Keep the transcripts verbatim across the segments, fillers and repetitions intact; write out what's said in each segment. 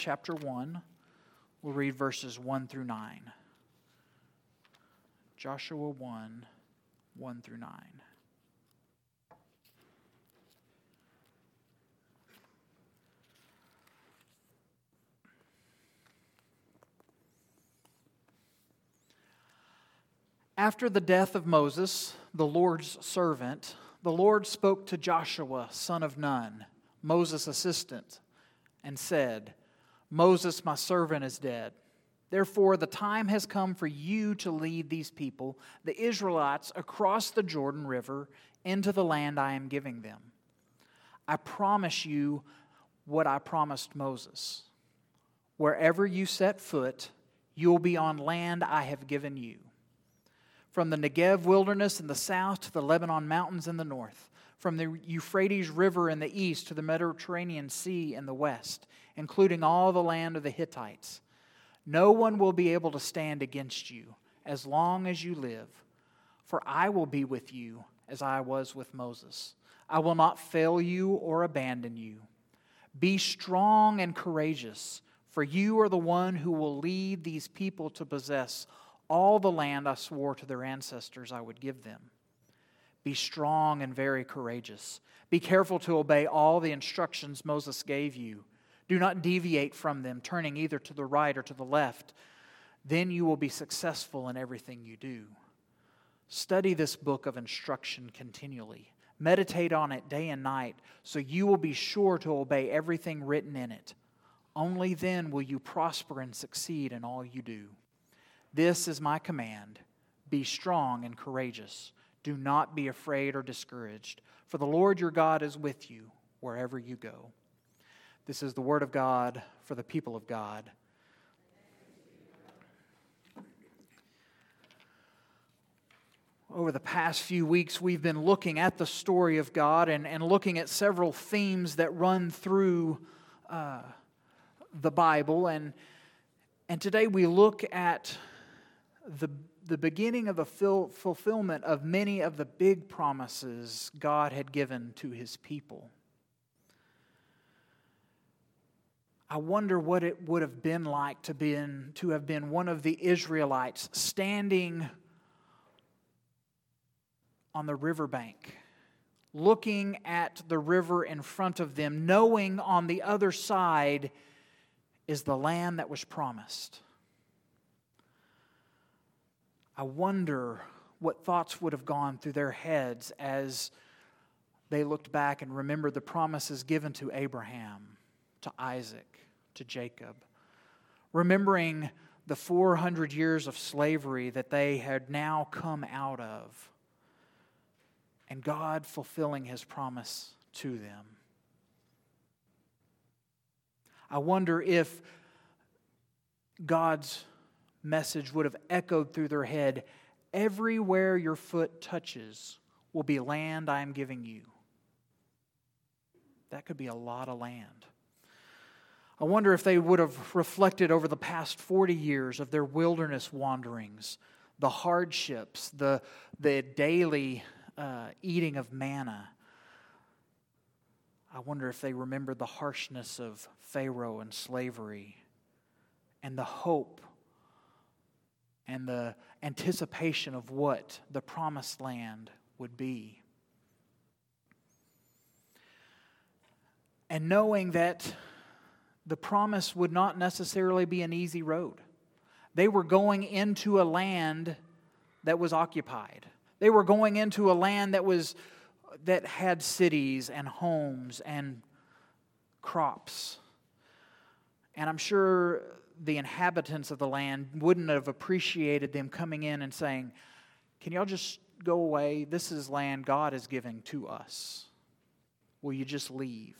chapter one. We'll read verses one through nine. Joshua one, one through nine. After the death of Moses, the Lord's servant, the Lord spoke to Joshua, son of Nun, Moses' assistant, and said, Moses, my servant, is dead. Therefore, the time has come for you to lead these people, the Israelites, across the Jordan River into the land I am giving them. I promise you what I promised Moses. Wherever you set foot, you will be on land I have given you. From the Negev wilderness in the south to the Lebanon mountains in the north, from the Euphrates River in the east to the Mediterranean Sea in the west, including all the land of the Hittites. No one will be able to stand against you as long as you live, for I will be with you as I was with Moses. I will not fail you or abandon you. Be strong and courageous, for you are the one who will lead these people to possess all the land I swore to their ancestors I would give them. Be strong and very courageous. Be careful to obey all the instructions Moses gave you. Do not deviate from them, turning either to the right or to the left. Then you will be successful in everything you do. Study this book of instruction continually. Meditate on it day and night, so you will be sure to obey everything written in it. Only then will you prosper and succeed in all you do. This is my command. Be strong and courageous. Do not be afraid or discouraged, for the Lord your God is with you wherever you go. This is the word of God for the people of God. Over the past few weeks, we've been looking at the story of God and, and looking at several themes that run through uh, the Bible. And, and today we look at the, the beginning of the fil- fulfillment of many of the big promises God had given to His people. I wonder what it would have been like to, been, to have been one of the Israelites standing on the riverbank, looking at the river in front of them, knowing on the other side is the land that was promised. I wonder what thoughts would have gone through their heads as they looked back and remembered the promises given to Abraham, to Isaac, to Jacob, remembering the four hundred years of slavery that they had now come out of, and God fulfilling His promise to them. I wonder if God's message would have echoed through their head, everywhere your foot touches will be land I am giving you. That could be a lot of land. I wonder if they would have reflected over the past forty years of their wilderness wanderings, the hardships, the, the daily uh, eating of manna. I wonder if they remembered the harshness of Pharaoh and slavery and the hope and the anticipation of what the promised land would be. And knowing that the promise would not necessarily be an easy road. They were going into a land that was occupied. They were going into a land that was that had cities and homes and crops. And I'm sure the inhabitants of the land wouldn't have appreciated them coming in and saying, can y'all just go away? This is land God is giving to us. Will you just leave?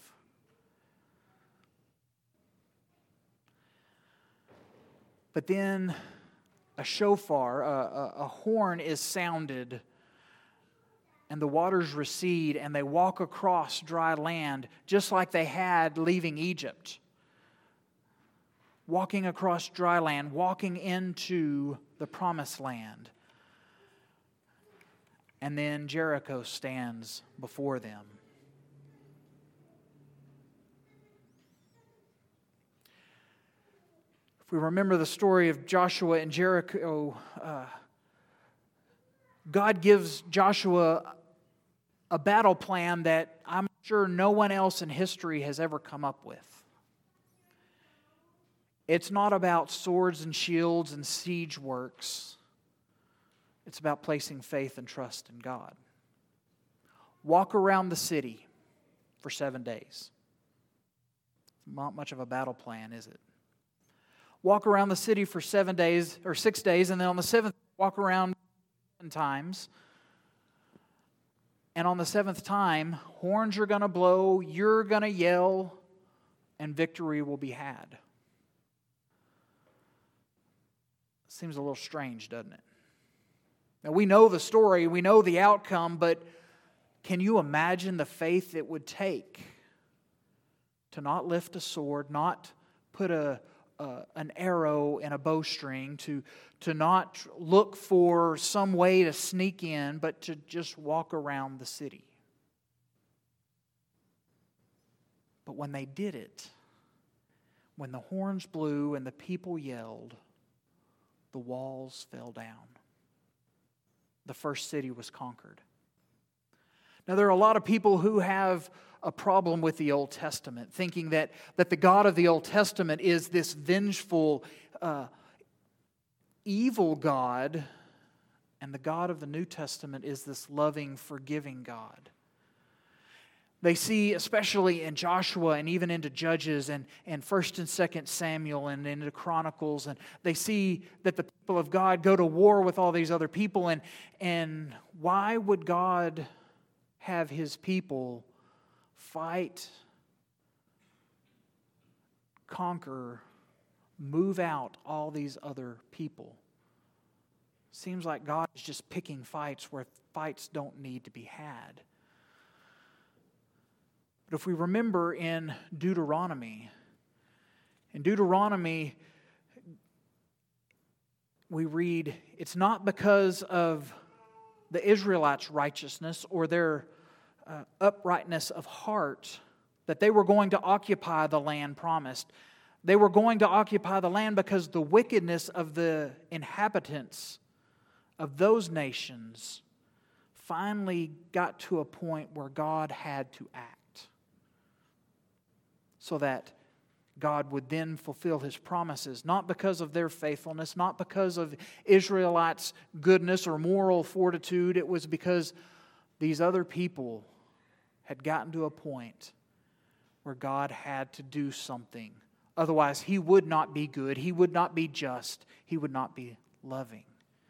But then a shofar, a, a, a horn is sounded, and the waters recede, and they walk across dry land, just like they had leaving Egypt. Walking across dry land, walking into the promised land. And then Jericho stands before them. If we remember the story of Joshua and Jericho, uh, God gives Joshua a battle plan that I'm sure no one else in history has ever come up with. It's not about swords and shields and siege works. It's about placing faith and trust in God. Walk around the city for seven days. Not much of a battle plan, is it? Walk around the city for seven days, or six days, and then on the seventh, walk around seven times. And on the seventh time, horns are going to blow, you're going to yell, and victory will be had. Seems a little strange, doesn't it? Now, we know the story, we know the outcome, but can you imagine the faith it would take to not lift a sword, not put a, a an arrow in a bowstring, to, to not look for some way to sneak in, but to just walk around the city? But when they did it, when the horns blew and the people yelled, the walls fell down. The first city was conquered. Now, there are a lot of people who have a problem with the Old Testament, thinking that, that the God of the Old Testament is this vengeful, uh, evil God, and the God of the New Testament is this loving, forgiving God. They see, especially in Joshua and even into Judges and, and First and Second Samuel and into Chronicles, and they see that the people of God go to war with all these other people. And, and why would God have His people fight, conquer, move out all these other people? Seems like God is just picking fights where fights don't need to be had. But if we remember in Deuteronomy, in Deuteronomy, we read, it's not because of the Israelites' righteousness or their uh, uprightness of heart that they were going to occupy the land promised. They were going to occupy the land because the wickedness of the inhabitants of those nations finally got to a point where God had to act, so that God would then fulfill His promises, not because of their faithfulness, not because of Israelites' goodness or moral fortitude. It was because these other people had gotten to a point where God had to do something. Otherwise, He would not be good, He would not be just, He would not be loving.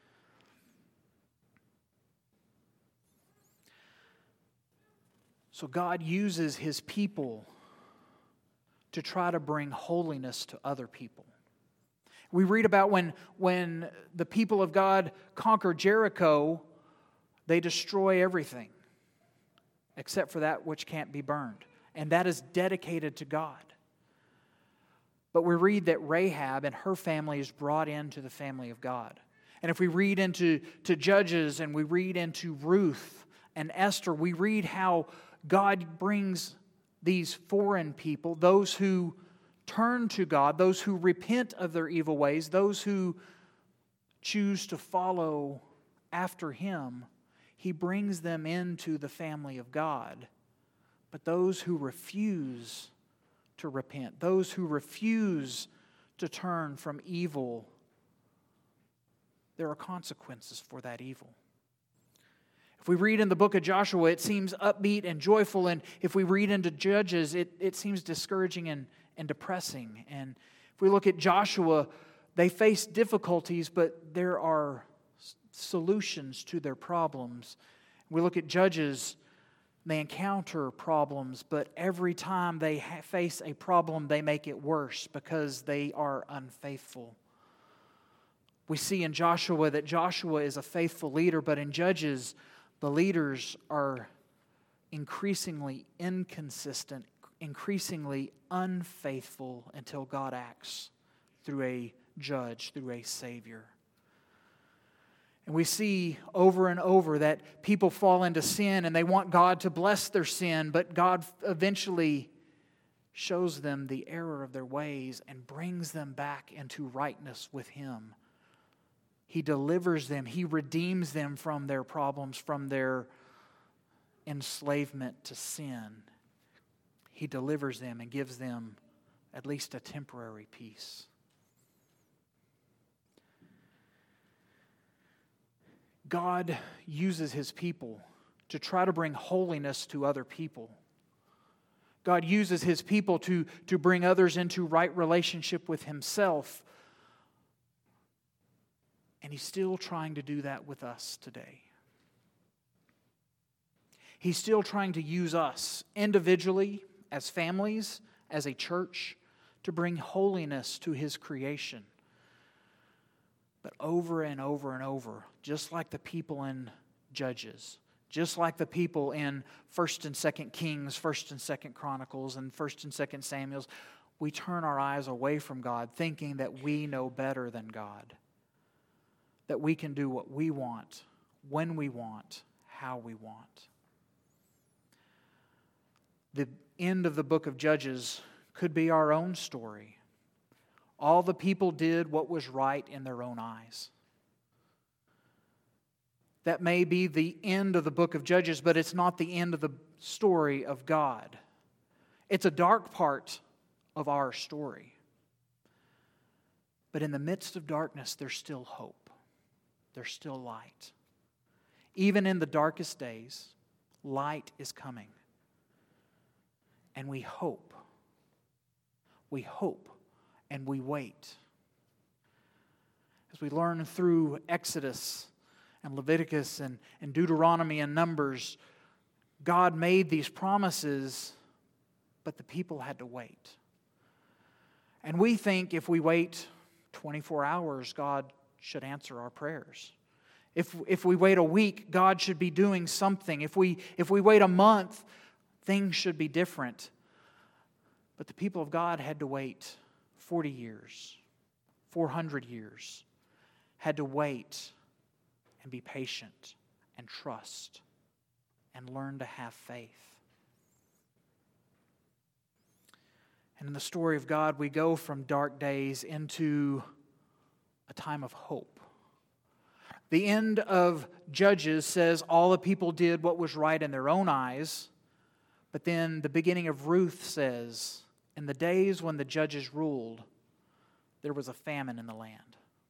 So God uses His people to try to bring holiness to other people. We read about when, when the people of God conquer Jericho, they destroy everything except for that which can't be burned. And that is dedicated to God. But we read that Rahab and her family is brought into the family of God. And if we read into to Judges and we read into Ruth and Esther, we read how God brings these foreign people, those who turn to God, those who repent of their evil ways, those who choose to follow after Him, He brings them into the family of God. But those who refuse to repent, those who refuse to turn from evil, there are consequences for that evil. If we read in the book of Joshua, it seems upbeat and joyful. And if we read into Judges, it, it seems discouraging and, and depressing. And if we look at Joshua, they face difficulties, but there are solutions to their problems. We look at Judges, they encounter problems, but every time they ha- face a problem, they make it worse because they are unfaithful. We see in Joshua that Joshua is a faithful leader, but in Judges, the leaders are increasingly inconsistent, increasingly unfaithful until God acts through a judge, through a Savior. And we see over and over that people fall into sin and they want God to bless their sin, but God eventually shows them the error of their ways, and brings them back into rightness with Him. He delivers them. He redeems them from their problems, from their enslavement to sin. He delivers them and gives them at least a temporary peace. God uses His people to try to bring holiness to other people. God uses His people to, to bring others into right relationship with Himself. And He's still trying to do that with us today. He's still trying to use us individually, as families, as a church, to bring holiness to His creation. But over and over and over, just like the people in Judges, just like the people in First and Second Kings, First and Second Chronicles, and First and Second Samuels, we turn our eyes away from God, thinking that we know better than God. That we can do what we want, when we want, how we want. The end of the book of Judges could be our own story. All the people did what was right in their own eyes. That may be the end of the book of Judges, but it's not the end of the story of God. It's a dark part of our story. But in the midst of darkness, there's still hope. There's still light. Even in the darkest days, light is coming. And we hope. We hope and we wait. As we learn through Exodus and Leviticus and, and Deuteronomy and Numbers, God made these promises, but the people had to wait. And we think if we wait twenty-four hours, God should answer our prayers. If, if we wait a week, God should be doing something. If we, if we wait a month, things should be different. But the people of God had to wait forty years, four hundred years, had to wait and be patient and trust and learn to have faith. And in the story of God, we go from dark days into a time of hope. The end of Judges says all the people did what was right in their own eyes, but then the beginning of Ruth says, in the days when the judges ruled, there was a famine in the land.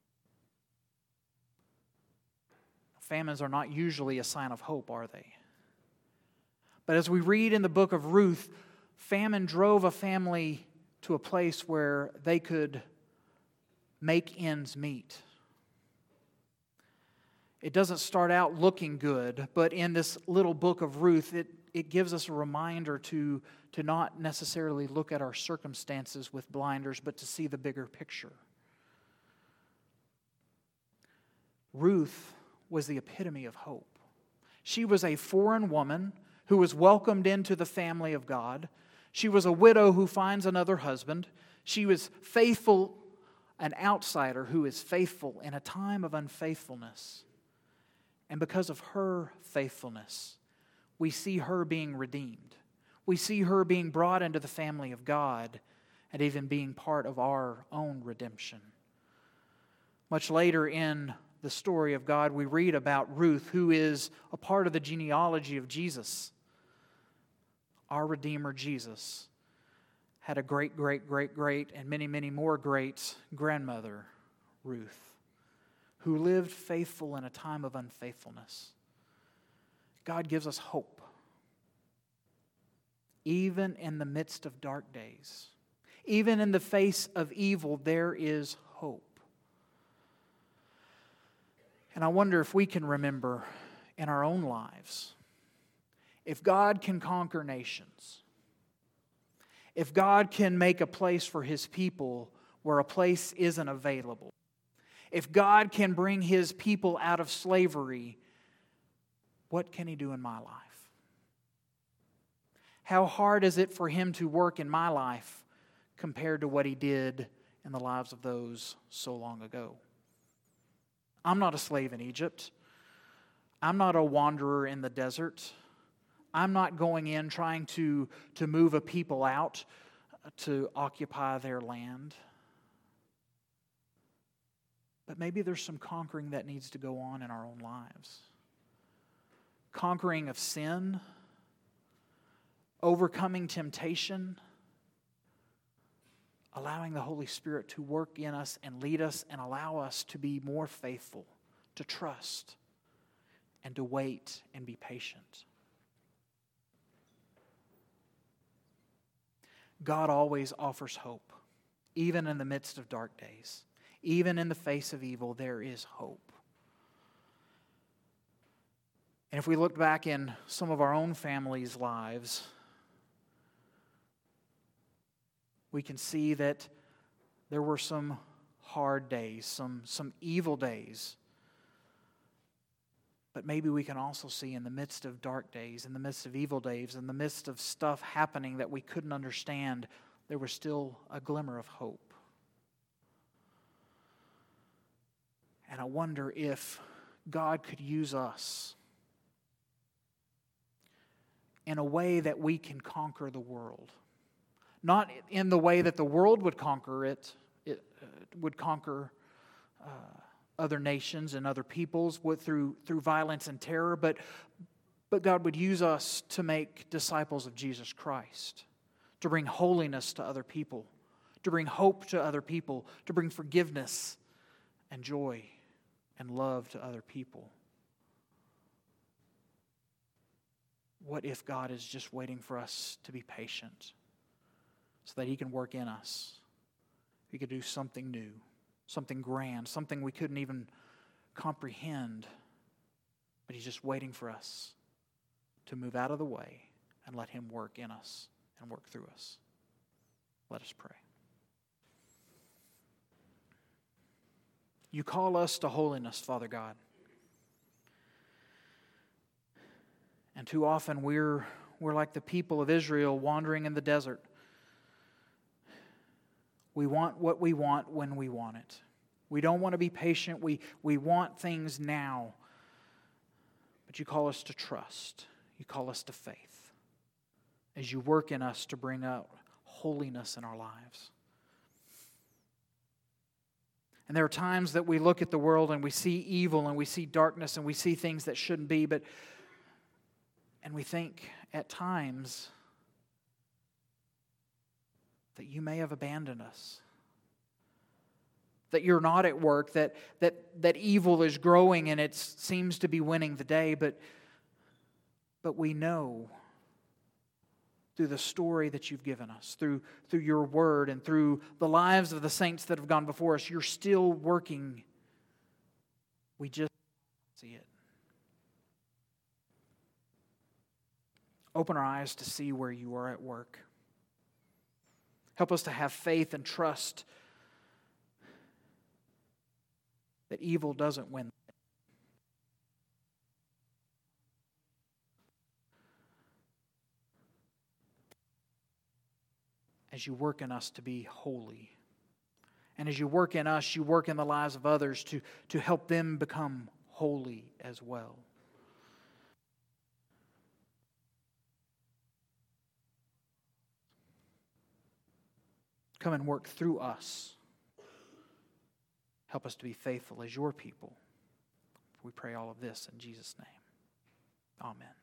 Famines are not usually a sign of hope, are they? But as we read in the book of Ruth, famine drove a family to a place where they could make ends meet. It doesn't start out looking good, but in this little book of Ruth, it, it gives us a reminder to, to not necessarily look at our circumstances with blinders, but to see the bigger picture. Ruth was the epitome of hope. She was a foreign woman who was welcomed into the family of God. She was a widow who finds another husband. She was faithful, an outsider who is faithful in a time of unfaithfulness. And because of her faithfulness, we see her being redeemed. We see her being brought into the family of God and even being part of our own redemption. Much later in the story of God, we read about Ruth, who is a part of the genealogy of Jesus. Our Redeemer, Jesus, had a great, great, great, great, and many, many more greats grandmother, Ruth, who lived faithful in a time of unfaithfulness. God gives us hope. Even in the midst of dark days, even in the face of evil, there is hope. And I wonder if we can remember in our own lives, if God can conquer nations, if God can make a place for His people where a place isn't available, if God can bring His people out of slavery, what can He do in my life? How hard is it for Him to work in my life compared to what He did in the lives of those so long ago? I'm not a slave in Egypt. I'm not a wanderer in the desert. I'm not going in trying to, to move a people out. to occupy their land. But maybe there's some conquering that needs to go on in our own lives. Conquering of sin, overcoming temptation, allowing the Holy Spirit to work in us and lead us and allow us to be more faithful, to trust, and to wait and be patient. God always offers hope, even in the midst of dark days. Even in the face of evil, there is hope. And if we look back in some of our own families' lives, we can see that there were some hard days, some, some evil days. But maybe we can also see in the midst of dark days, in the midst of evil days, in the midst of stuff happening that we couldn't understand, there was still a glimmer of hope. And I wonder if God could use us in a way that we can conquer the world. Not in the way that the world would conquer it, it uh, would conquer uh, other nations and other peoples with, through, through violence and terror, but, but God would use us to make disciples of Jesus Christ, to bring holiness to other people, to bring hope to other people, to bring forgiveness and joy and love to other people. What if God is just waiting for us to be patient so that He can work in us? He could do something new, something grand, something we couldn't even comprehend. But He's just waiting for us to move out of the way and let Him work in us and work through us. Let us pray. You call us to holiness, Father God. And too often we're, we're like the people of Israel wandering in the desert. We want what we want when we want it. We don't want to be patient. We, we want things now. But you call us to trust. You call us to faith as you work in us to bring out holiness in our lives. And there are times that we look at the world and we see evil and we see darkness and we see things that shouldn't be, but and we think at times that you may have abandoned us, that you're not at work, that that that evil is growing and it seems to be winning the day, but but we know through the story that you've given us, through, through your word and through the lives of the saints that have gone before us, you're still working. We just see it. Open our eyes to see where you are at work. Help us to have faith and trust that evil doesn't win. As you work in us to be holy. And as you work in us, you work in the lives of others to, to help them become holy as well. Come and work through us. Help us to be faithful as your people. We pray all of this in Jesus' name. Amen.